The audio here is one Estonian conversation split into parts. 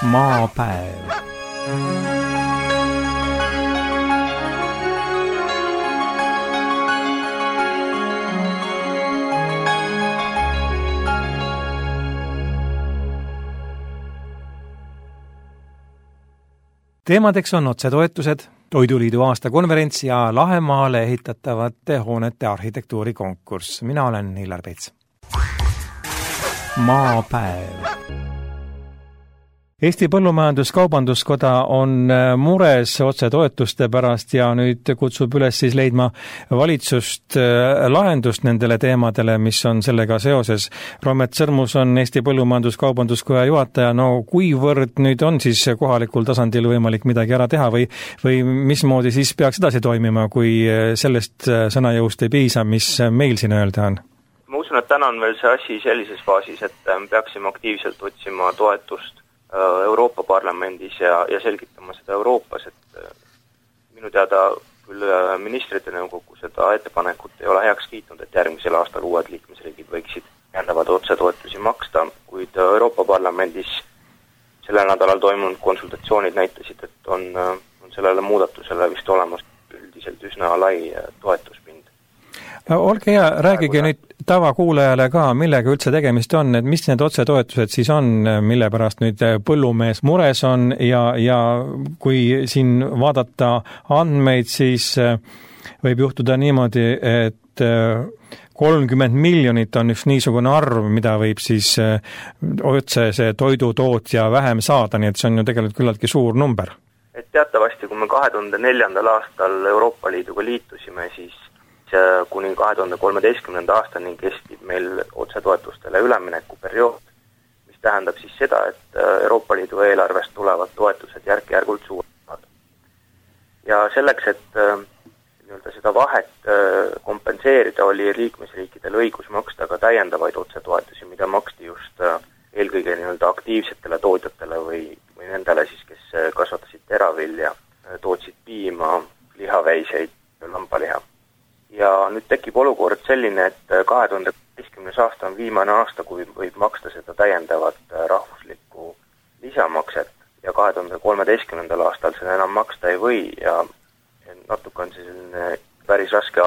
Maapäev. Teemadeks on otsetoetused, Toiduliidu aastakonverents ja Lahemaale ehitatavate hoonete arhitektuurikonkurss. Mina olen Hillar Pets. Maapäev. Eesti Põllumajandus-Kaubanduskoda on mures otsetoetuste pärast ja nüüd kutsub üles siis leidma valitsust lahendust nendele teemadele, mis on sellega seoses. Roomet Sõrmus on Eesti Põllumajandus-Kaubanduskoja juhataja. No kuivõrd nüüd on siis kohalikul tasandil võimalik midagi ära teha või mismoodi siis peaks edasi toimima, kui sellest sõnajõust ei piisa, mis meil siin öelda on? Ma usun, et täna on veel see asi sellises faasis, et peaksime aktiivselt otsima toetust Euroopa Parlamendis ja selgitama seda Euroopas, et minu teada küll ministrite nõukogu seda ettepanekut ei ole heaks kiitnud, et järgmisel aastal uued liikmesriigid võiksid täiendavad otsetoetusi maksta, kuid Euroopa Parlamendis sellel nädalal toimunud konsultatsioonid näitasid, et on sellele muudatusele vist olemas üldiselt üsna lai toetuspind. Olge hea, räägige nüüd tavakuulajale ka, millega üldse tegemist on, et mis need otsetoetused siis on, mille pärast nüüd põllumees mures on ja kui siin vaadata andmeid, siis võib juhtuda niimoodi, et 30 miljonit on üks niisugune arv, mida võib siis otse see toidutootja vähem saada, nii et see on ju tegelikult küllaltki suur number. Et teatavasti, kui me 2004. aastal Euroopa Liiduga liitusime, siis kuni 2013. aastani kestib meil otsetoetustele üleminekuperiood, mis tähendab siis seda, et Euroopa Liidu eelarvest tulevad toetused järk-järgult suuremad. Ja selleks, et seda vahet kompenseerida, oli liikmesriikidel õigus maksta ka täiendavaid otsetoetusi, mida maksti just eelkõige aktiivsetele tootjatele või nendele siis, kes kasvatasid teravilja, tootsid piima, lihaveiseid ja lambaliha. Ja nüüd tekib olukord selline, et 2010. aasta on viimane aasta, kui võib maksta seda täiendavat rahvuslikku lisamakset ja 2013. aastal seda enam maksta ei või ja natuke on selline päris raske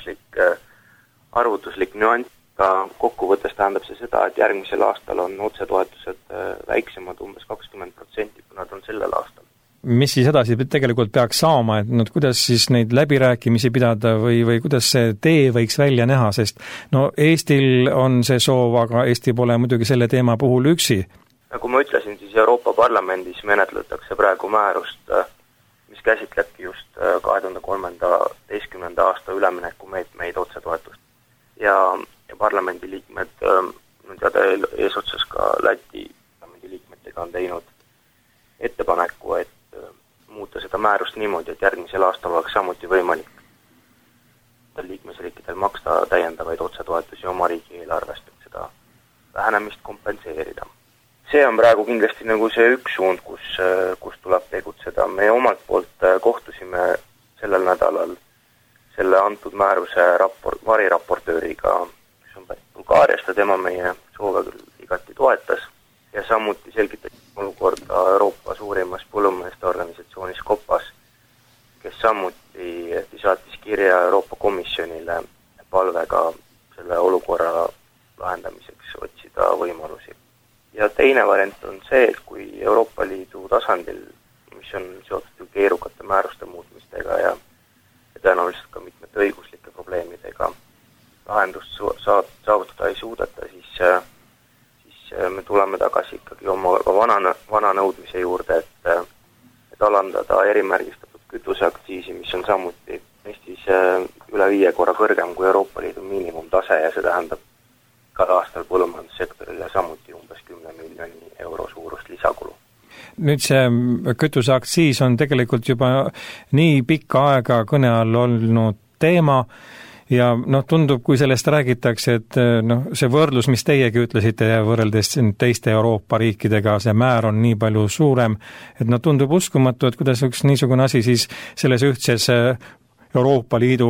arvutuslik nüanss. Kokkuvõttes tähendab see seda, et järgmisel aastal on otsetoetused väiksemad umbes 20%, kui nad on sellel aastal. Mis siis edasi tegelikult peaks saama, et kuidas siis neid läbirääkimisi pidada või kuidas see tee võiks välja näha, sest Eestil on see soov, aga Eesti pole muidugi selle teema puhul üksi. Nagu ma ütlesin, siis Euroopa Parlamendis menetletakse praegu määrust, mis käsitlebki just 2013. aasta üleminekumeetmeid otsetoetust. Ja parlamendi liikmed, teada eesotsas ka Läti parlamendi liikmetega on teinud ettepaneku, et muuta seda määrust niimoodi, et järgmisel aastal oleks samuti võimalik liikmesriikidel maksta täiendavaid otsetoetusi oma riigi eelarvest, et seda vähenemist kompenseerida. See on praegu kindlasti see üks suund, kus tuleb tegutseda. Me omalt poolt kohtusime sellel nädalal selle antud määruse variraportööriga, mis on Bulgaariast ja tema meie soove igati toetas ja samuti selgitati olukorda Euroopa suurimas põllumeeste organisatsioonis KOPAS, kes samuti saatis kirja Euroopa Komisjonile palvega selle olukorra lahendamiseks otsida võimalusi. Ja teine variant on see, et kui Euroopa Liidu tasandil, mis on seotud keerukate määruste muutmistega ja tõenäoliselt ka mitmete õiguslike probleemidega lahendust saavutada ei suudeta, siis me tuleme tagasi ikkagi oma vana nõudmise juurde, et alandada erimärgistatud kütuseaktsiisi, mis on samuti Eestis üle 5 korra kõrgem kui Euroopa Liidu miinimumtase ja see tähendab igal aastal põllumajandussektorile samuti umbes 10 miljoni euro suurust lisakulu. Nüüd see kütuseaktsiis on tegelikult juba nii pikka aega kõne all olnud teema ja tundub, kui sellest räägitakse, et see võrdlus, mis teiegi ütlesite võrreldes teiste Euroopa riikidega, see määr on nii palju suurem, et tundub uskumatu, et kuidas üks niisugune asi siis selles ühtses Euroopa Liidu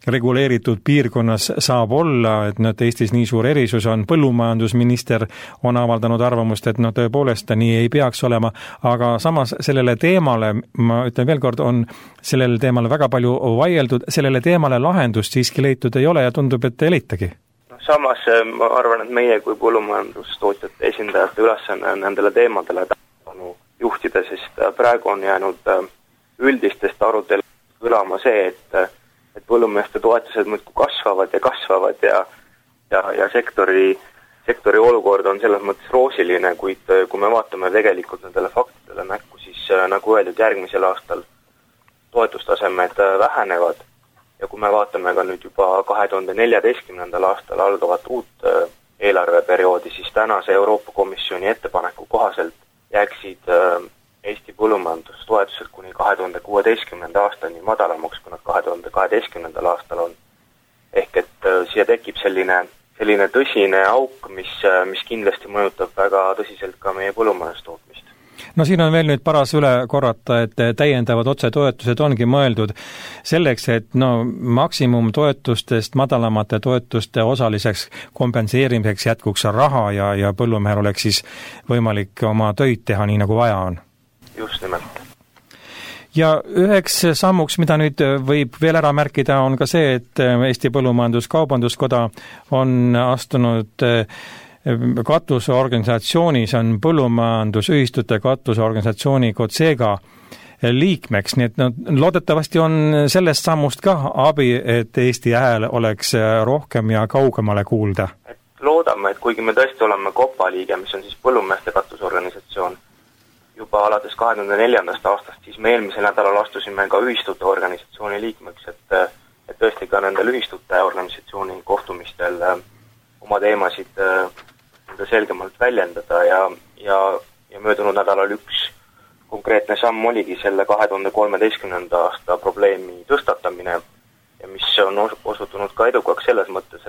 reguleeritud piirkonnas saab olla, et Eestis nii suur erisus on, põllumajandusminister on avaldanud arvamust, et tõepoolest nii ei peaks olema, aga samas sellele teemale, ma ütlen veel kord, on sellele teemale väga palju vaieldud, sellele teemale lahendust siiski leitud ei ole ja tundub, et ei leitagi. Samas ma arvan, et meie kui põllumajandustootjate esindajate ülesanne on nendele teemadele tähelepanu juhtida, sest praegu on jäänud üldistest aruteludest kõlama see, et põllumeeste toetused muudkui kasvavad ja sektori olukord on selles mõttes roosiline, kuid kui me vaatame tegelikult nendele faktidele näkku, siis nagu öeldud, järgmisel aastal toetustasemed vähenevad. Ja kui me vaatame ka nüüd juba 2014. aastal algavat uut eelarveperioodi, siis tänase Euroopa Komisjoni ettepaneku kohaselt jääksid Eesti põllumajandustoetused kuni 2016. aastani madalamaks, kui nad 2012. aastal on. Ehk et siia tekib selline tõsine auk, mis kindlasti mõjutab väga tõsiselt ka meie põllumajandustootmist. No siin on veel nüüd paras üle korrata, et täiendavad otsetoetused ongi mõeldud selleks, et maksimumtoetustest madalamate toetuste osaliseks kompenseerimiseks jätkuks raha ja põllumehel oleks siis võimalik oma töid teha nii, nagu vaja on. Just nimelt. Ja üheks sammuks, mida nüüd võib veel ära märkida, on ka see, et Eesti Põllumajandus-Kaubanduskoda on astunud katusorganisatsioonis, on põllumajandusühistute katusorganisatsiooni COTSEGA liikmeks, nii et loodetavasti on sellest sammust ka abi, et Eesti hääl oleks rohkem ja kaugemale kuulda. Loodame, et kuigi me tõesti oleme COPA liige, mis on siis põllumeeste katusorganisatsioon, juba alates 2004. aastast, siis me eelmisel nädalal astusime ka ühistute organisatsiooni liikmeks, et tõesti ka nendel ühistute organisatsiooni kohtumistel oma teemasid selgemalt väljendada ja möödunud nädalal üks konkreetne samm oligi selle 2013. aasta probleemi tõstatamine, ja mis on osutunud ka edukaks selles mõttes,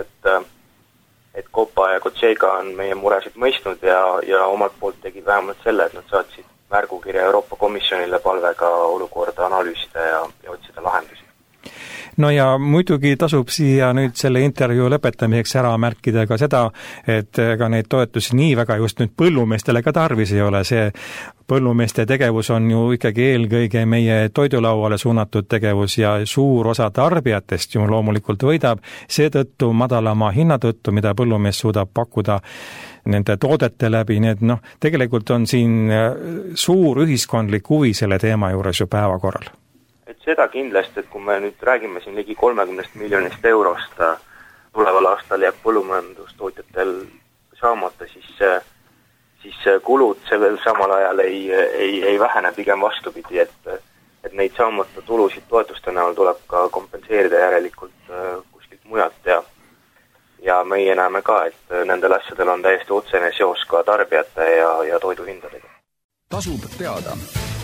et COPA ja COTSEGA on meie muresid mõistnud ja omalt poolt tegid vähemalt selle, et nad saatsid märgukirja Euroopa Komisjonile palvega olukorda analüüsida ja otsida lahendusi. No ja muidugi tasub siia nüüd selle intervjuu lõpetamiseks ära märkida ka seda, et ka neid toetusi nii väga just nüüd põllumeestele ka tarvis ei ole. See põllumeeste tegevus on ju ikkagi eelkõige meie toidulauale suunatud tegevus ja suur osa tarbijatest ju loomulikult võidab seetõttu madalama hinna tõttu, mida põllumees suudab pakkuda nende toodete läbi, nii et tegelikult on siin suur ühiskondlik huvi selle teema juures ju päevakorral. Et seda kindlasti, et kui me nüüd räägime siin ligi 30 miljonist eurost tuleval aastal jääb põllumajandustootjatel saamata, siis kulud sellel samal ajal ei vähene, pigem vastupidi, et neid saamata tulusid toetuste näol tuleb ka kompenseerida järelikult kuskilt mujalt ja meie näeme ka, et nendel asjadel on täiesti otsene seos ka tarbijate ja toiduhindadega. Tasub teada.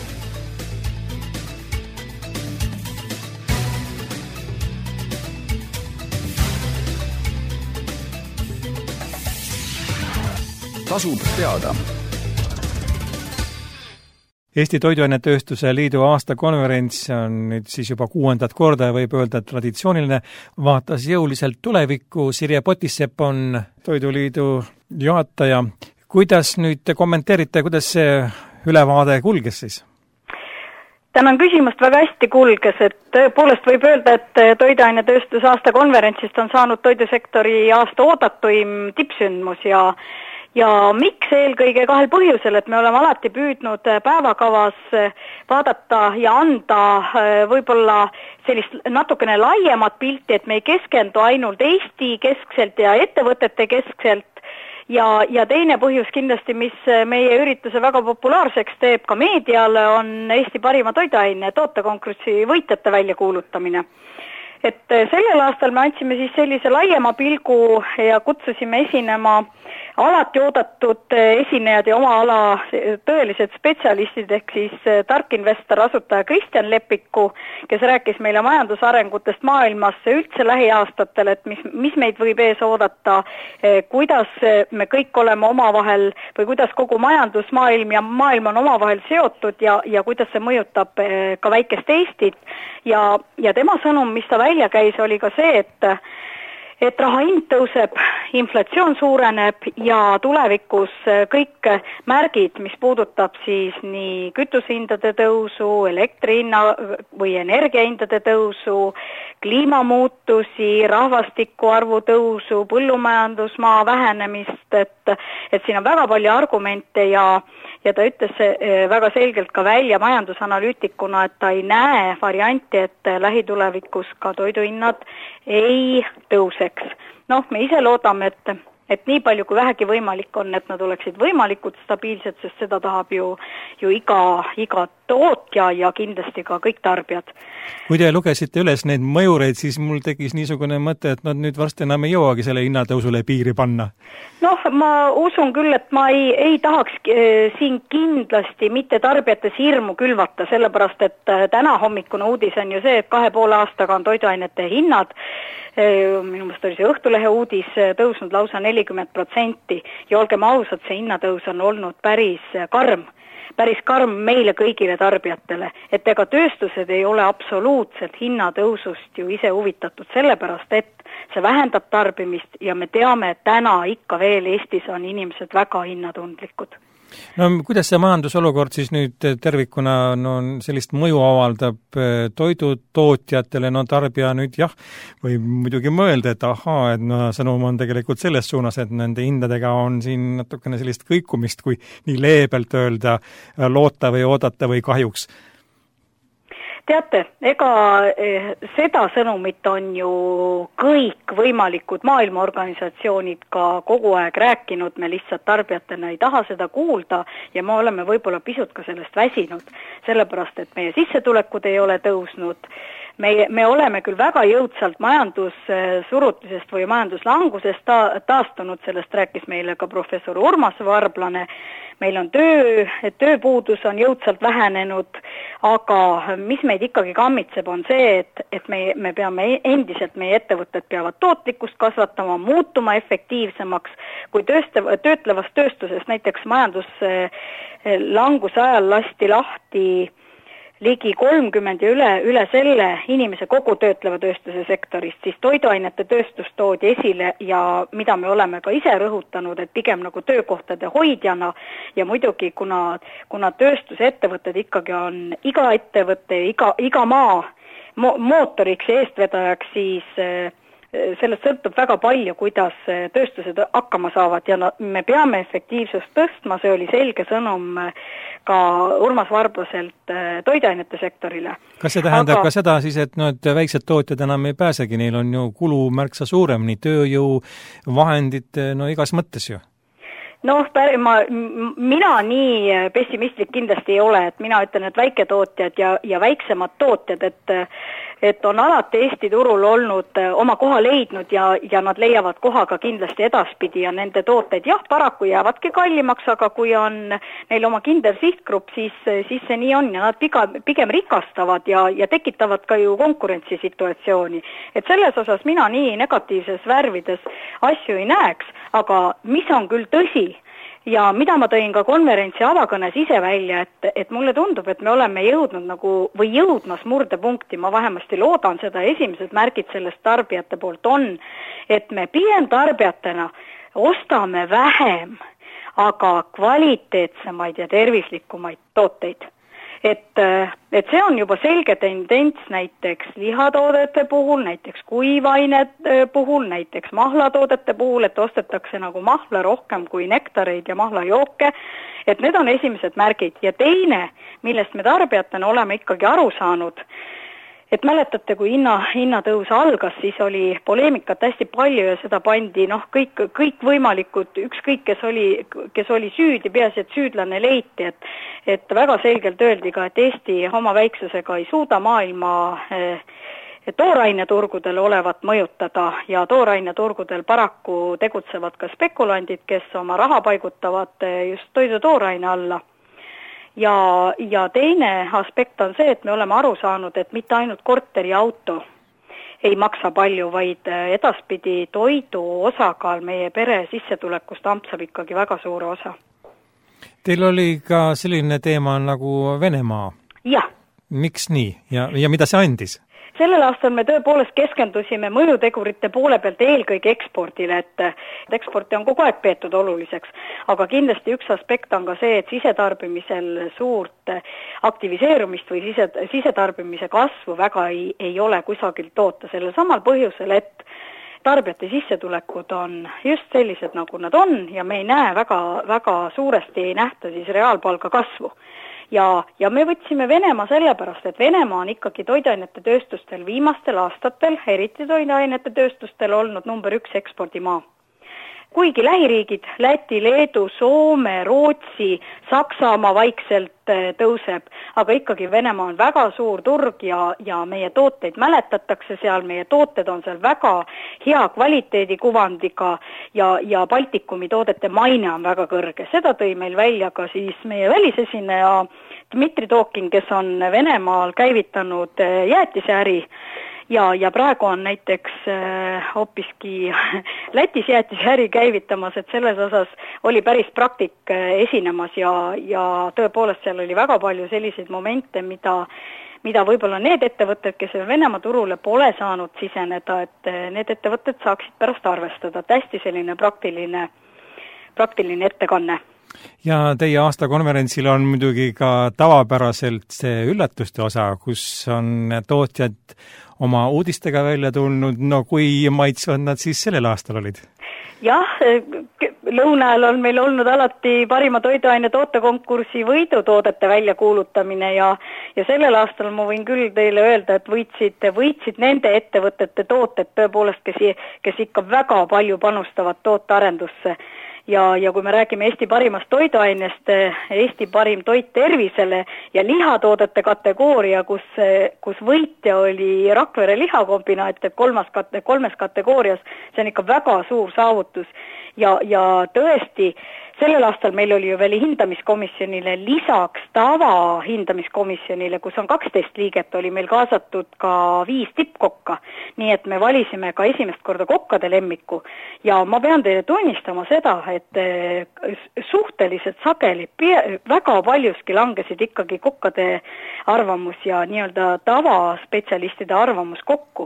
Tasub teada. Eesti Toiduainetööstuse Liidu aastakonverents on nüüd siis juba 6. korda ja võib öelda traditsiooniline, vaatas jõuliselt tulevikku. Sirje Potissepp on Toiduliidu juhataja. Kuidas nüüd kommenteerite, kuidas see ülevaade kulges siis? Tänan küsimust, väga hästi kulges, et tõepoolest võib öelda, et Toiduainetööstuse aastakonverentsist on saanud toidusektori aasta oodatuim tippsündmus ja miks eelkõige 2 põhjusel, et me oleme alati püüdnud päevakavas vaadata ja anda võib-olla sellist natukene laiemat pilti, et me ei keskendu ainult Eesti keskselt ja ettevõtete keskselt ja teine põhjus kindlasti, mis meie ürituse väga populaarseks teeb ka meediale, on Eesti parima toiduaine tootekonkursi võitjate väljakuulutamine. Et sellel aastal me andsime siis sellise laiema pilgu ja kutsusime esinema alati oodatud esinejad ja oma ala tõelised spetsialistid ehk siis tarkinvestor asutaja Kristjan Leppiku, kes rääkis meile majandusarengutest maailmas üldse lähiaastatel, et mis meid võib ees oodata, kuidas me kõik oleme omavahel või kuidas kogu majandusmaailm ja maailm on omavahel seotud ja kuidas see mõjutab ka väikest Eestit ja tema sõnum, mis ta välja käis, oli ka see, et raha hind tõuseb, inflatsioon suureneb ja tulevikus kõik märgid, mis puudutab siis nii kütusehindade tõusu, elektrihinna või energiahindade tõusu, kliimamuutusi, rahvastiku arvu tõusu, põllumajandusmaa vähenemist, et siin on väga palju argumente ja ta ütles väga selgelt ka välja majandusanalüütikuna, et ta ei näe varianti, et lähitulevikus ka toiduhinnad ei tõuseks. Noh, me ise loodame, et nii palju kui vähegi võimalik on, et nad oleksid võimalikult stabiilsed, sest seda tahab ju iga tootja ja kindlasti ka kõik tarbijad. Kui te lugesite üles neid mõjureid, siis mul tekkis niisugune mõte, et nad nüüd varsti enam ei jõuagi selle hinnatõusule piiri panna. Noh, ma usun küll, et ma ei tahaks siin kindlasti mitte tarbijates hirmu külvata, sellepärast et täna hommikune uudis on ju see, et 2,5 aastaga on toiduainete hinnad, minu meelest oli see Õhtulehe uudis, tõusnud lausa 40% ja olgem ausad, see hinnatõus on olnud päris karm meile kõigile tarbijatele, et ega tööstused ei ole absoluutselt hinnatõusust ju ise huvitatud, sellepärast et see vähendab tarbimist ja me teame, et täna ikka veel Eestis on inimesed väga hinnatundlikud. No kuidas see majandusolukord siis nüüd tervikuna sellist mõju avaldab toidutootjatele, tarbija nüüd jah, või muidugi mõelda, et ahaa, et sõnum on tegelikult selles suunas, et nende hindadega on siin natukene sellist kõikumist, kui nii leebelt öelda, loota või oodata või kahjuks. Teate, ega seda sõnumit on ju kõik võimalikud maailmaorganisatsioonid ka kogu aeg rääkinud, me lihtsalt tarbijatena ei taha seda kuulda ja me oleme võib-olla pisut ka sellest väsinud, sellepärast et meie sissetulekud ei ole tõusnud, me oleme küll väga jõudsalt majandussurutisest või majanduslangusest taastunud, sellest rääkis meile ka professor Urmas Varblane, meil on tööpuudus on jõudsalt vähenenud, aga mis meid ikkagi kammitseb on see, et me peame endiselt, meie ettevõtted peavad tootlikkust kasvatama, muutuma efektiivsemaks, kui töötlevas tööstuses näiteks majanduslanguse ajal lasti lahti ligi 30 ja üle selle inimese kogu töötleva tööstuse sektorist, siis toiduainete tööstus toodi esile ja mida me oleme ka ise rõhutanud, et pigem nagu töökohtade hoidjana ja muidugi, kuna tööstusettevõtted ikkagi on iga ettevõtte, iga maa mootoriks ja eestvedajaks, siis sellest sõltub väga palju, kuidas tööstused hakkama saavad ja me peame efektiivsust tõstma, see oli selge sõnum ka Urmas Varblaselt toiduainete sektorile. Kas see tähendab ka seda siis, et väiksed tootjad enam ei pääsegi, neil on ju kulu märksa suurem, nii tööjõu, vahendid, igas mõttes ju? Noh, mina nii pessimistlik kindlasti ei ole, et mina ütlen, et väiketootjad ja väiksemad tootjad, et on alati Eesti turul olnud oma koha leidnud ja nad leiavad koha ka kindlasti edaspidi ja nende tooted jah, paraku jäävadki kallimaks, aga kui on neil oma kindel sihtgrupp, siis see nii on ja nad pigem rikastavad ja tekitavad ka ju konkurentsisituatsiooni. Et selles osas mina nii negatiivses värvides asju ei näeks, aga mis on küll tõsi, ja mida ma tõin ka konverentsi avakõnes ise välja, et mulle tundub, et me oleme jõudmas murdepunkti, ma vähemasti loodan seda, esimesed märgid sellest tarbijate poolt on, et me pigem tarbijatena ostame vähem, aga kvaliteetsemaid ja tervislikumaid tooteid. Et see on juba selge tendents näiteks lihatoodete puhul, näiteks kuivained puhul, näiteks mahlatoodete puhul, et ostetakse nagu mahla rohkem kui nektareid ja mahlajooke, et need on esimesed märgid. Ja teine, millest me tarbijatena oleme ikkagi aru saanud, et mäletate, kui hinnatõus algas, siis oli poleemikat hästi palju ja seda pandi kõik võimalikud, ükskõik kes oli süüdi, peaasi, et süüdlane leiti, et väga selgelt öeldi ka, et Eesti oma väiksusega ei suuda maailma tooraineturgudel olevat mõjutada ja tooraineturgudel paraku tegutsevad ka spekulandid, kes oma raha paigutavad just toidu tooraine alla. Ja teine aspekt on see, et me oleme aru saanud, et mitte ainult korteri auto ei maksa palju, vaid edaspidi toidu osakaal meie pere sissetulekust ampsab ikkagi väga suure osa. Teil oli ka selline teema nagu Venemaa. Jah. Miks nii ja mida see andis? Sellel aastal me tõepoolest keskendusime mõjutegurite poole pealt eelkõige ekspordile, et eksporti on kogu aeg peetud oluliseks, aga kindlasti üks aspekt on ka see, et sisetarbimisel suurt aktiviseerumist või sisetarbimise kasvu väga ei ole kusagil toota sellel samal põhjusel, et tarbijate sissetulekud on just sellised, nagu nad on ja me ei näe väga suuresti ei nähta siis reaalpalga kasvu. Ja me võtsime Venemaa sellepärast, et Venemaa on ikkagi toiduainete tööstustel viimastel aastatel, eriti toiduainete tööstustel olnud number 1 ekspordimaa. Kuigi lähiriigid, Läti, Leedu, Soome, Rootsi, Saksamaa vaikselt tõuseb, aga ikkagi Venemaa on väga suur turg ja meie tooteid mäletatakse seal, meie tooted on seal väga hea kvaliteedikuvandiga ja Baltikumi toodete maine on väga kõrge. Seda tõi meil välja ka siis meie välisesineja Dmitri Tokin, kes on Venemaal käivitanud jäätiseäri ja praegu on näiteks hoopiski Lätis jäätiseäri käivitamas, et selles osas oli päris praktik esinemas ja tõepoolest seal oli väga palju selliseid momente, mida võib-olla need ettevõtted, kes Venemaa turule pole saanud siseneda, et need ettevõtted saaksid pärast arvestada. Hästi selline praktiline ettekanne. Ja teie aastakonverentsil on muidugi ka tavapäraselt see üllatuste osa, kus on tootjad oma uudistega välja tulnud, no kui maitsvad nad siis sellel aastal olid? Jah, lõunajal on meil olnud alati parima toiduaine tootekonkursi võidutoodete väljakuulutamine ja sellel aastal ma võin küll teile öelda, et võitsid nende ettevõtete tooted tõepoolest, kes ikka väga palju panustavad tootearendusse. Ja kui me räägime Eesti parimast toiduainest, Eesti parim toit tervisele ja lihatoodete kategooria, kus võitja oli Rakvere lihakombinaat, kolmes kategoorias, see on ikka väga suur saavutus ja tõesti, sellel aastal meil oli ju veel hindamiskomisjonile lisaks tavahindamiskomisjonile, kus on 12 liiget, oli meil kaasatud ka 5 tippkokka, nii et me valisime ka esimest korda kokkade lemmiku ja ma pean teile tunnistama seda, et suhteliselt sageli väga paljuski langesid ikkagi kokkade arvamus ja nii-öelda tavaspetsialistide arvamus kokku.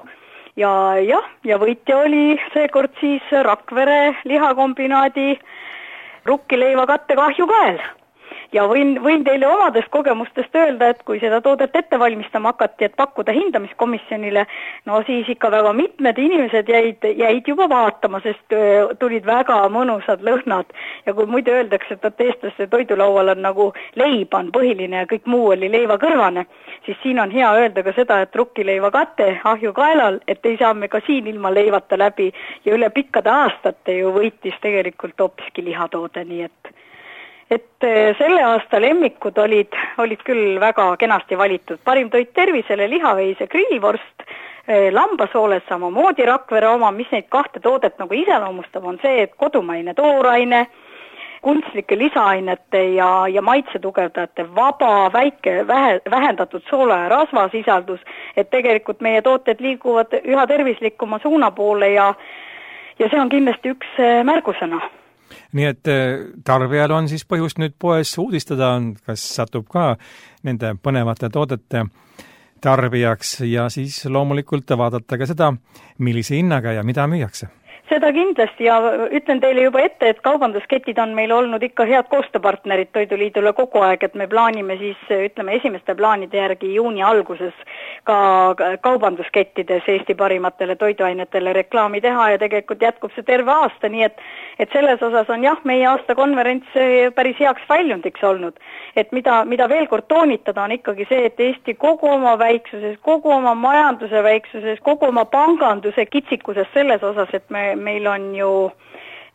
Ja võitja oli seekord siis Rakvere lihakombinaadi rukkileiva kattega ahjukael. Ja võin teile omadest kogemustest öelda, et kui seda toodet ette valmistama hakati, et pakkuda hindamiskomisjonile, no siis ikka väga mitmed inimesed jäid juba vaatama, sest tulid väga mõnusad lõhnad. Ja kui muidu öeldakse, et eestlaste toidulaual on nagu leib on põhiline ja kõik muu oli leiva kõrvane, siis siin on hea öelda ka seda, et rukkileiva kate ahjukaelal, et ei saa me ka siin ilma leivata läbi ja üle pikkade aastate ju võitis tegelikult hoopiski lihatoode, nii et selle aasta lemmikud olid küll väga kenasti valitud. Parim toit tervisele, lihaveise grillvorst, lambasooles samamoodi Rakvere oma, mis neid 2 toodet nagu iseloomustab, on see, et kodumaine tooraine, kunstlike lisaainete ja maitsetugevdajate vaba, vähendatud soola ja rasvasisaldus, et tegelikult meie tooted liiguvad üha tervislikuma suuna poole ja see on kindlasti üks märgusõna. Nii et tarbijal on siis põhjust nüüd poes uudistada, kas satub ka nende põnevate toodete tarbijaks ja siis loomulikult vaadata ka seda, millise hinnaga ja mida müüakse. Seda kindlasti ja ütlen teile juba ette, et kaubandusketid on meil olnud ikka head koostööpartnerid Toiduliidule kogu aeg, et me plaanime siis, esimeste plaanide järgi juuni alguses ka kaubanduskettides Eesti parimatele toiduainetele reklaami teha ja tegelikult jätkub see terve aasta, nii et selles osas on meie aastakonverents päris heaks väljundiks olnud. Et mida veel kord toonitada on ikkagi see, et Eesti kogu oma väiksuses, kogu oma majanduse väiksuses, kogu oma panganduse kitsikuses selles osas, et meil on ju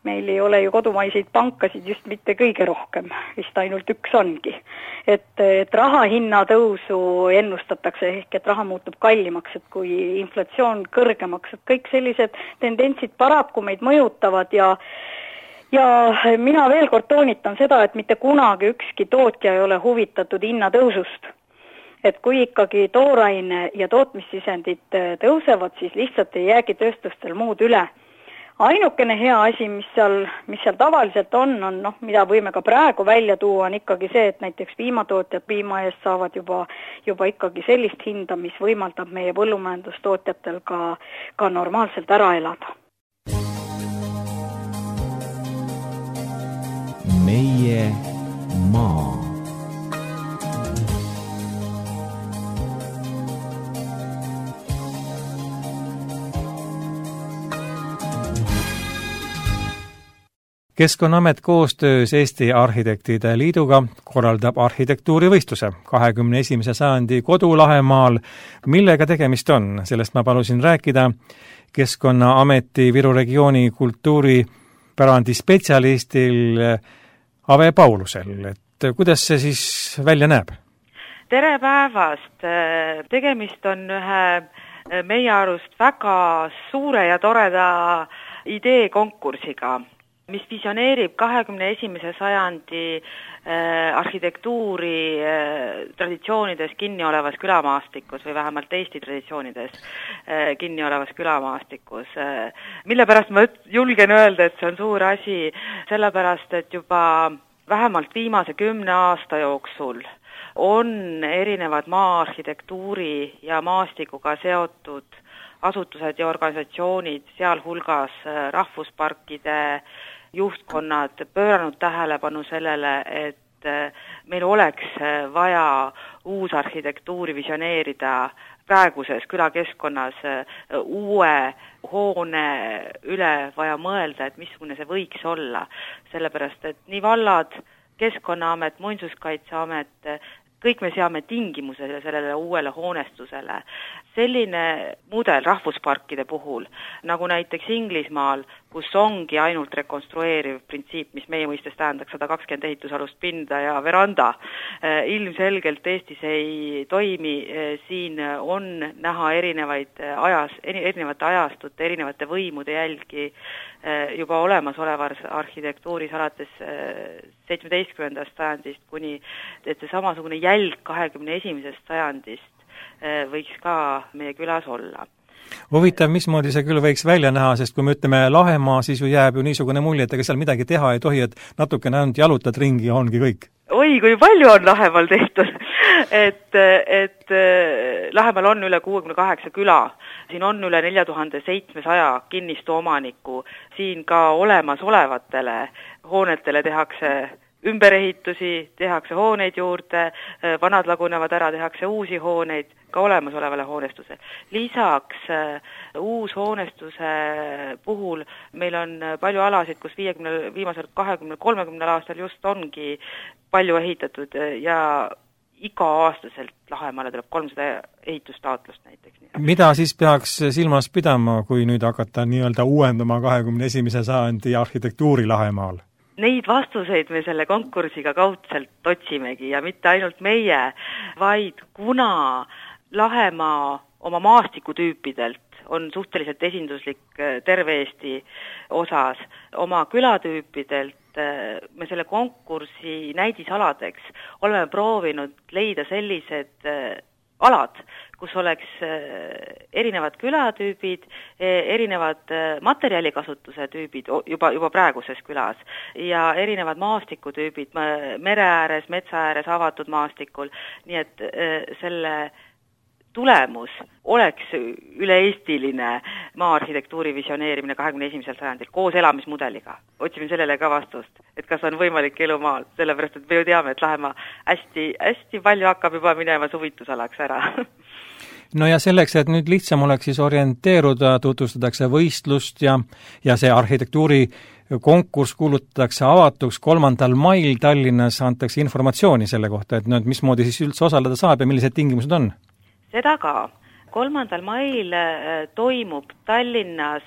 meil ei ole ju kodumaiseid pankasid just mitte kõige rohkem, vist ainult üks ongi. Et raha hinna tõusu ennustatakse ehk et raha muutub kallimaks, et kui inflatsioon kõrgemaks, et kõik sellised tendentsid paraku meid mõjutavad ja mina veel kord toonitan seda, et mitte kunagi ükski tootja ei ole huvitatud hinnatõusust. Et kui ikkagi tooraine ja tootmissisendid tõusevad, siis lihtsalt ei jäägi tööstustel muud üle. Ainukene hea asi, mis seal tavaliselt on, mida võime ka praegu välja tuua, on ikkagi see, et näiteks piimatootjad piima eest saavad juba ikkagi sellist hinda, mis võimaldab meie põllumajandustootjatel ka normaalselt ära elada. Meie maa. Keskkonnaamet koostöös Eesti Arhitektide Liiduga korraldab arhitektuurivõistluse 21. sajandi Kodulahemaal. Millega tegemist on? Sellest ma palusin rääkida Keskkonnaameti Viru regiooni kultuuripärandi spetsialistil Ave Paulusel. Et kuidas see siis välja näeb? Tere päevast! Tegemist on ühe meie arust väga suure ja toreda ideekonkursiga, mis visioneerib 21. sajandi arhitektuuri traditsioonides kinni olevas külamaastikus või vähemalt Eesti traditsioonides kinni olevas külamaastikus. Mille pärast ma julgen öelda, et see on suur asi, sellepärast, et juba vähemalt viimase 10 aasta jooksul on erinevad maa-arhitektuuri ja maastikuga seotud asutused ja organisatsioonid, sealhulgas rahvusparkide juhtkonnad pööranud tähelepanu sellele, et meil oleks vaja uus arhitektuuri visioneerida praeguses külakeskkonnas, uue hoone üle vaja mõelda, et missugune see võiks olla. Sellepärast, et nii vallad, Keskkonnaamet, Muinsuskaitseamet, kõik me seame tingimuse sellele uuele hoonestusele. Selline mudel rahvusparkide puhul, nagu näiteks Inglismaal, kus ongi ainult rekonstrueeriv printsiip, mis meie mõistes tähendaks 120 ehitusalust pinda ja veranda, ilmselgelt Eestis ei toimi. Siin on näha erinevate ajastute, erinevate võimude jälgi juba olemasolevas arhitektuuris alates 17. sajandist kuni, et see samasugune jälg 21. sajandist võiks ka meie külas olla. Huvitav, mismoodi see küll võiks välja näha, sest kui me ütleme Lahemaa, siis ju jääb ju niisugune mulje, et ega seal midagi teha ei tohi, et natukene ainult jalutad ringi ja ongi kõik. Oi, kui palju on Lahemaal tehtud, et Lahemaal on üle 68 küla, siin on üle 4700 kinnistu omaniku, siin ka olemasolevatele hoonetele tehakse ümberehitusi, tehakse hooneid juurde, vanad lagunevad ära, tehakse uusi hooneid ka olemasolevale hoonestusele. Lisaks uus hoonestuse puhul meil on palju alasid, kus viimasel 20-30 aastal just ongi palju ehitatud ja iga-aastaselt Lahemaale tuleb 300 ehitustaotlust näiteks. Mida siis peaks silmas pidama, kui nüüd hakata nii-öelda uuendama 21. sajandi arhitektuuri Lahemaal? Neid vastuseid me selle konkursiga kaudselt otsimegi ja mitte ainult meie, vaid kuna Lahemaa oma maastikutüüpidelt on suhteliselt esinduslik terve Eesti osas, oma külatüüpidelt me selle konkursi näidisaladeks oleme proovinud leida sellised alad, kus oleks erinevad külatüübid, erinevad materjalikasutuse tüübid juba praeguses külas ja erinevad maastikutüübid mere ääres, metsa ääres, avatud maastikul, nii et selle tulemus oleks üle-eestiline maa-arhitektuuri visioneerimine 21. sajandil koos elamismudeliga. Otsime sellele ka vastust, et kas on võimalik elu maal, sellepärast et me ju teame, et Lahemaa hästi palju hakkab juba minema suvitusalaks ära. No ja selleks, et nüüd lihtsam oleks siis orienteeruda, tutvustatakse võistlust ja see arhitektuuri konkurss kuulutatakse avatuks 3. mail Tallinnas, antakse informatsiooni selle kohta, et mismoodi siis üldse osaleda saab ja millised tingimused on? Seda ka. 3. mail toimub Tallinnas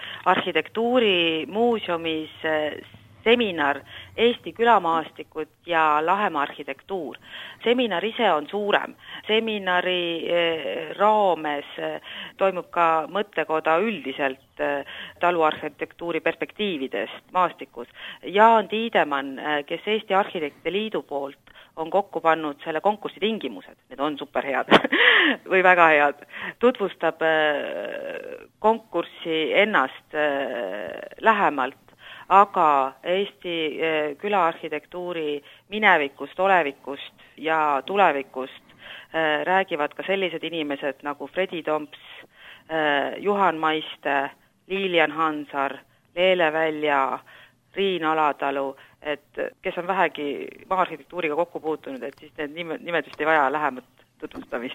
arhitektuurimuuseumis seminar Eesti külamaastikud ja Lahemaa arhitektuur. Seminar ise on suurem. Seminari raames toimub ka mõttekoda üldiselt taluarhitektuuri perspektiividest maastikus. Jaan Tiidemann, kes Eesti Arhitektide Liidu poolt on kokku pannud selle konkursi tingimused, need on superhead või väga head, tutvustab konkurssi ennast lähemalt, aga Eesti külaarhitektuuri minevikust, olevikust ja tulevikust räägivad ka sellised inimesed nagu Fredi Tomps, Juhan Maiste, Lilian Hansar, Leele Välja, Riin Alatalu, et kes on vähegi maa-arhitektuuriga kokku puutunud, et siis need nimed vist ei vaja lähemat tutvustamist.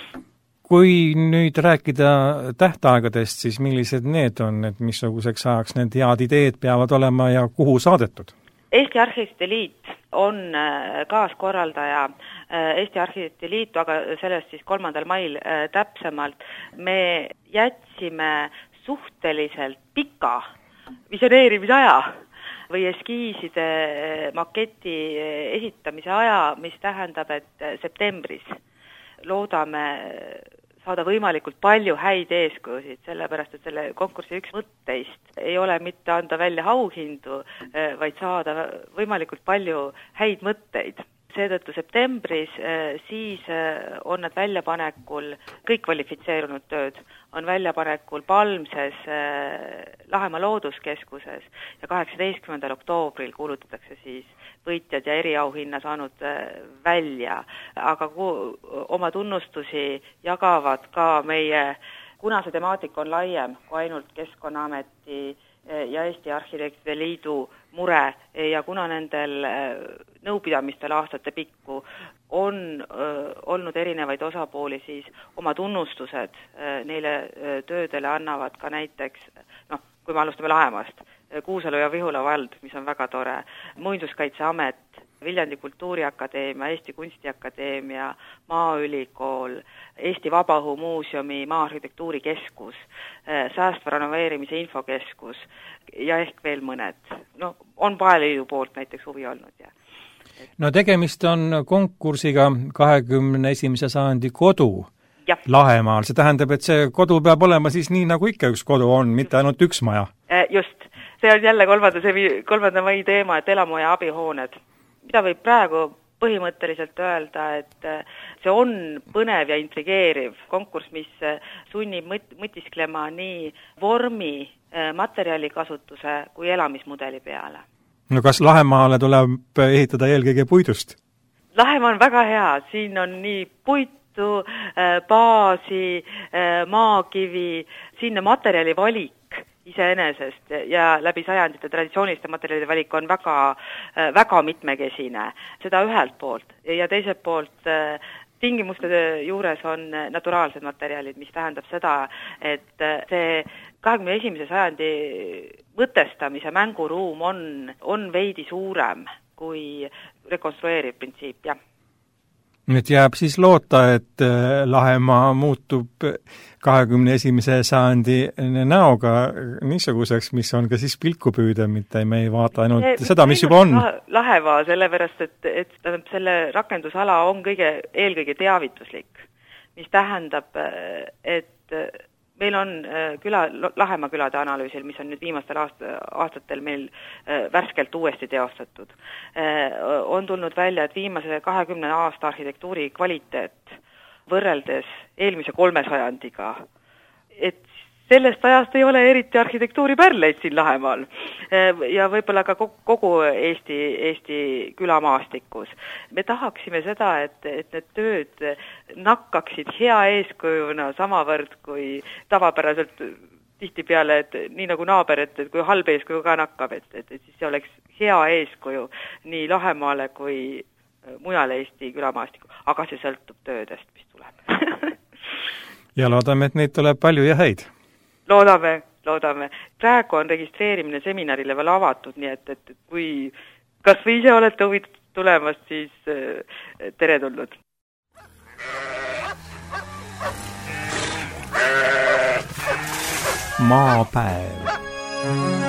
Kui nüüd rääkida tähtaegadest, siis millised need on, et missuguseks ajaks need head ideed peavad olema ja kuhu saadetud? Eesti Arhitektide Liit on kaaskorraldaja. Eesti Arhitektide Liitu, aga sellest siis 3. mail täpsemalt, me jätsime suhteliselt pika visioneerimisaja või eskiiside maketi esitamise aja, mis tähendab, et septembris loodame saada võimalikult palju häid eeskujusid, sellepärast et selle konkursi üks mõtteist ei ole mitte anda välja auhindu, vaid saada võimalikult palju häid mõtteid. Seetõttu septembris siis on nad väljapanekul, kõik kvalifitseerunud tööd on väljapanekul Palmses Lahemaa Looduskeskuses ja 18. oktoobril kuulutatakse siis võitjad ja eriauhinna saanud välja, aga oma tunnustusi jagavad ka meie, kuna see temaatika on laiem kui ainult Keskkonnaameti ja Eesti Arhitektide Liidu mure ja kuna nendel nõupidamistel aastate pikku on olnud erinevaid osapooli, siis oma tunnustused neile töödele annavad ka näiteks, kui me alustame Lahemaast, Kuusalu ja Vihula vald, mis on väga tore, Muinsuskaitseamet, Viljandi Kultuuriakadeemia, Eesti Kunstiakadeemia, Maaülikool, Eesti Vabaõhumuuseumi Maa-arhitektuurikeskus, Säästva renoveerimise infokeskus ja ehk veel mõned. On Paeliidu poolt näiteks huvi olnud. No tegemist on konkursiga 21. sajandi kodu Lahemaal. See tähendab, et see kodu peab olema siis nii, nagu ikka üks kodu on, mitte ainult üks maja. Just. See on jälle 3. mai teema, et elamu- ja abihooned. Mida võib praegu põhimõtteliselt öelda, et see on põnev ja intrigeeriv konkurss, mis sunnib mõtisklema nii vormi, materjalikasutuse kui elamismudeli peale. No kas Lahemaale tuleb ehitada eelkõige puidust? Lahemaa on väga hea, siin on nii puitu, baasi, maakivi, siin materjali valik iseenesest ja läbi sajandite traditsiooniliste materjalide valik on väga, väga mitmekesine. Seda ühelt poolt ja teiselt poolt tingimuste juures on naturaalsed materjalid, mis tähendab seda, et see 21. sajandi mõtestamise mänguruum on veidi suurem kui rekonstrueeriv printsiip, jah. Nüüd jääb siis loota, et Lahemaa muutub 21. sajandi näoga niisuguseks, mis on ka siis pilku püüda, mitte me ei vaata ainult seda, mis juba on. Lahemaa, sellepärast, et selle rakendusala on eelkõige teavituslik, mis tähendab, et meil on Lahemaa külade analüüsil, mis on nüüd viimastel aastatel meil värskelt uuesti teostatud. On tulnud välja, et viimase 20 aasta arhitektuuri kvaliteet võrreldes eelmise 3 sajandiga, et sellest ajast ei ole eriti arhitektuuripärleid siin Lahemaal ja võib-olla ka kogu Eesti külamaastikus. Me tahaksime seda, et need tööd nakkaksid hea eeskujuna samavõrd kui tavapäraselt tihtipeale, et nii nagu naaber, et kui halb eeskuju ka nakkab, et siis see oleks hea eeskuju nii Lahemaale kui mujale Eesti külamaastiku, aga see sõltub töödest, mis tuleb. Ja loodame, et neid tuleb palju ja häid. Loodame. Praegu on registreerimine seminarile veel avatud, nii et kui kas või ise olete huvitatud tulemast, siis tere tulnud. maapäev.